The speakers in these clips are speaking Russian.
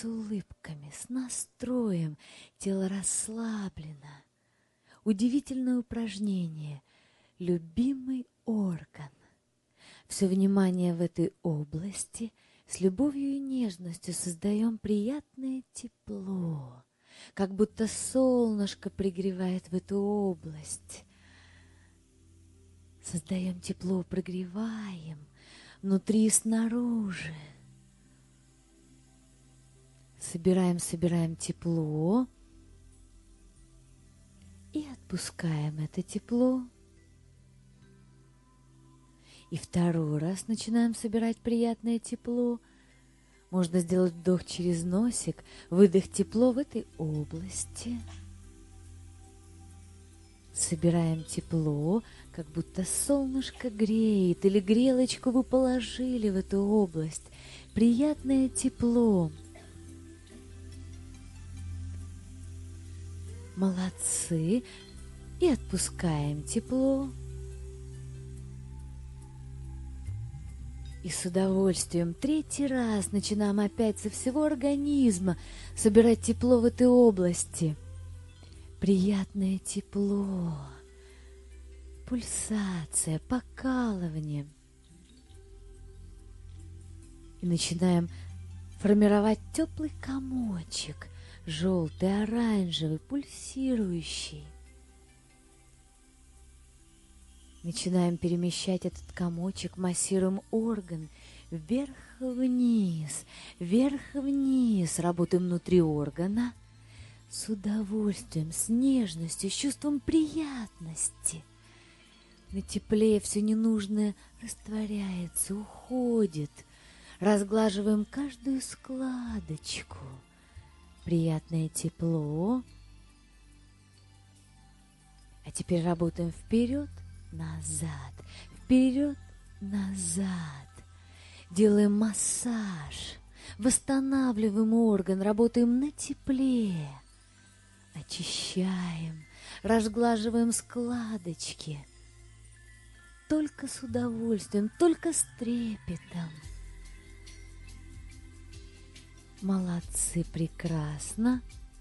с улыбками, с настроем, тело расслаблено. Удивительное упражнение. Любимый орган. Все внимание в этой области, с любовью и нежностью создаем приятное тепло, как будто солнышко пригревает в эту область. Создаем тепло, прогреваем внутри и снаружи. Собираем тепло и отпускаем это тепло. И второй раз начинаем собирать приятное тепло. Можно сделать вдох через носик, выдох тепло в этой области. Собираем тепло, как будто солнышко греет, или грелочку вы положили в эту область. Приятное тепло. Молодцы. И отпускаем тепло. И с удовольствием третий раз начинаем опять со всего организма собирать тепло в этой области. Приятное тепло, пульсация, покалывание. И начинаем формировать теплый комочек, желтый, оранжевый, пульсирующий. Начинаем перемещать этот комочек, массируем орган вверх-вниз, вверх-вниз. Работаем внутри органа с удовольствием, с нежностью, с чувством приятности. На тепле все ненужное растворяется, уходит. Разглаживаем каждую складочку. Приятное тепло. А теперь работаем вперед, назад, вперед, назад. Делаем массаж, восстанавливаем орган, работаем на тепле. Очищаем, разглаживаем складочки. Только с удовольствием, только с трепетом. Молодцы, прекрасно.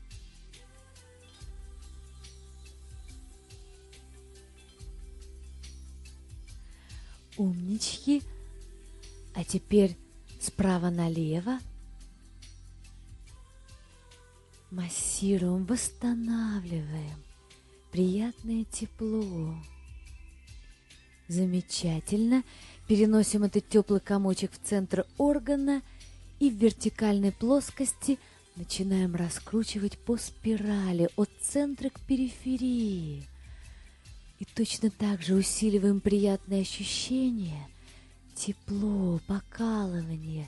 Умнички. А теперь справа налево. Массируем, восстанавливаем. Приятное тепло. Замечательно. Переносим этот теплый комочек в центр органа и в вертикальной плоскости начинаем раскручивать по спирали от центра к периферии. И точно так же усиливаем приятные ощущения, тепло, покалывание.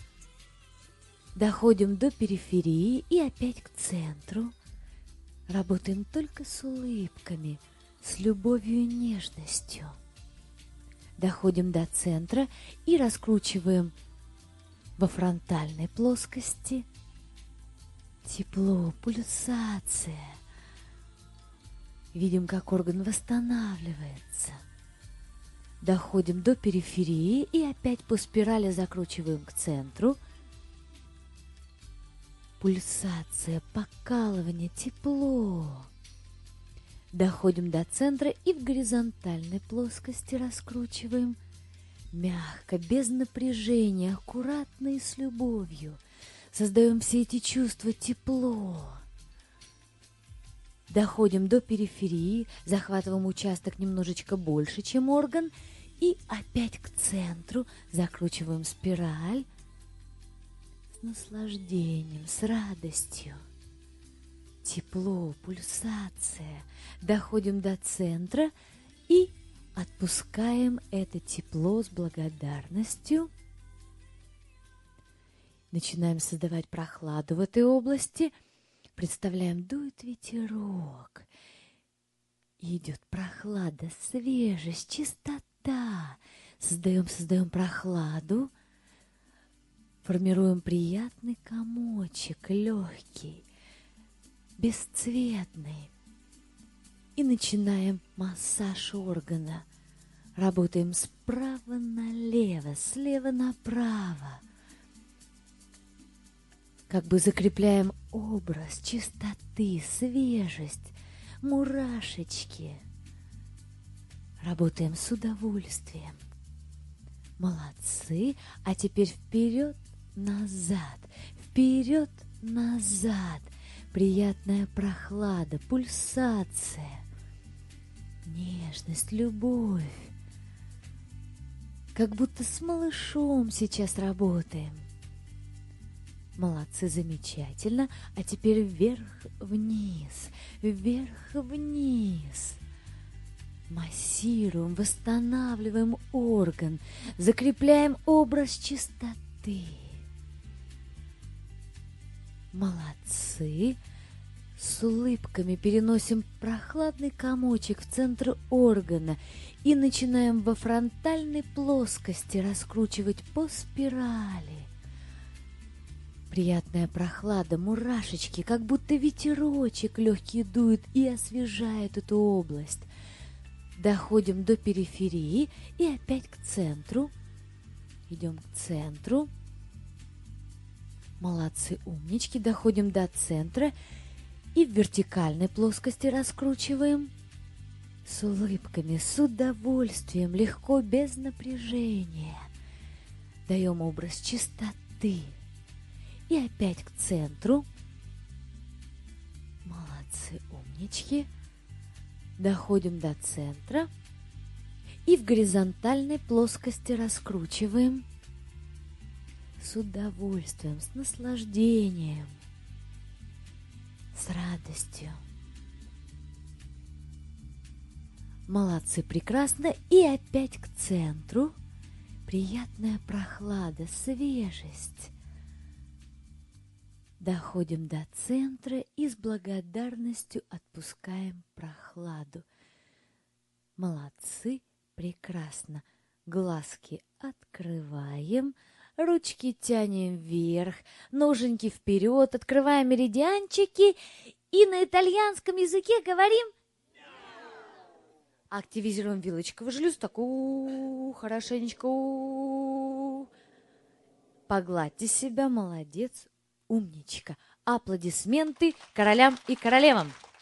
Доходим до периферии и опять к центру. Работаем только с улыбками, с любовью и нежностью. Доходим до центра и раскручиваем во фронтальной плоскости. Тепло, пульсация. Видим, как орган восстанавливается. Доходим до периферии и опять по спирали закручиваем к центру. Пульсация, покалывание, тепло. Доходим до центра и в горизонтальной плоскости раскручиваем. Мягко, без напряжения, аккуратно и с любовью. Создаем все эти чувства, тепло. Доходим до периферии, захватываем участок немножечко больше, чем орган, и опять к центру закручиваем спираль с наслаждением, с радостью. Тепло, пульсация. Доходим до центра и отпускаем это тепло с благодарностью. Начинаем создавать прохладу в этой области. Представляем, дует ветерок. И идет прохлада, свежесть, чистота. Создаем прохладу. Формируем приятный комочек, легкий, бесцветный. И начинаем массаж органа. Работаем справа налево, слева направо. как бы закрепляем образ чистоты, свежесть, мурашечки. Работаем с удовольствием. Молодцы. А теперь вперед, назад, вперед, назад. Приятная прохлада, пульсация, нежность, любовь. Как будто с малышом сейчас работаем. Молодцы, замечательно. А теперь вверх-вниз, вверх-вниз. Массируем, восстанавливаем орган, закрепляем образ чистоты. Молодцы. С улыбками переносим прохладный комочек в центр органа и начинаем во фронтальной плоскости раскручивать по спирали. Приятная прохлада, мурашечки, как будто ветерочек легкий дует и освежает эту область. Доходим до периферии и опять к центру. Идем к центру. Молодцы, умнички. Доходим до центра и в вертикальной плоскости раскручиваем. С улыбками, с удовольствием, легко, без напряжения. Даем образ чистоты. И опять к центру. Молодцы, умнички. Доходим до центра и в горизонтальной плоскости раскручиваем с удовольствием, с наслаждением, с радостью. Молодцы, прекрасно. И опять к центру. Приятная прохлада, свежесть. Доходим до центра и с благодарностью отпускаем прохладу. Молодцы, прекрасно. Глазки открываем, ручки тянем вверх, ноженьки вперед, открываем меридианчики и на итальянском языке говорим. Активизируем вилочковый желез, так хорошенечко. Погладьте себя, молодец. Умничка. Аплодисменты королям и королевам.